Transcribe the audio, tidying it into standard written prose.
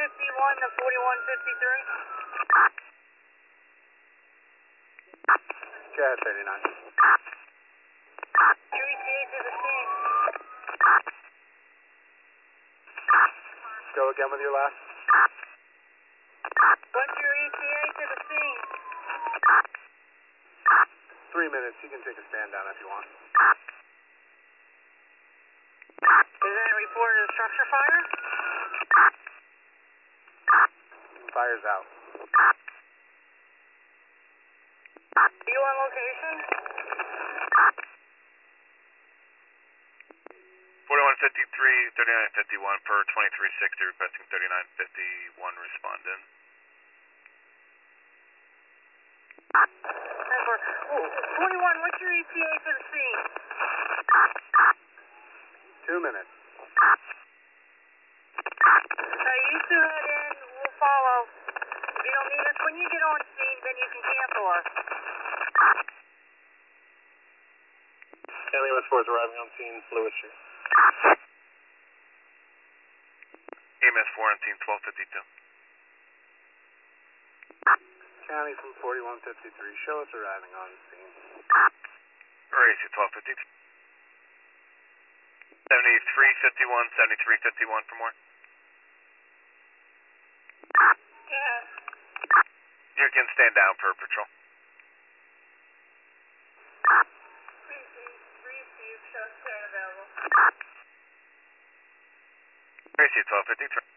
to 4153. Jet 39. Your ETA to the scene. Go again with your last. What's your ETA to the scene? 3 minutes. You can take a stand down if you want. Is that reported a structure fire? Fire's out. Are you on location? 4153, 3951 per 2360, requesting 3951 respondent. 41, what's your ETA to the scene? 2 minutes. You two head in, we'll follow. If you don't need us when you get on scene, then you can cancel us. County West 4 is arriving on scene, Lewis Street. EMS 4 on scene, 1252. County from 4153, show us arriving on scene. RAC 1252. 7351, 7351 for more. Yeah. You can stand down for patrol. Receive, show stand available. RAC 1253.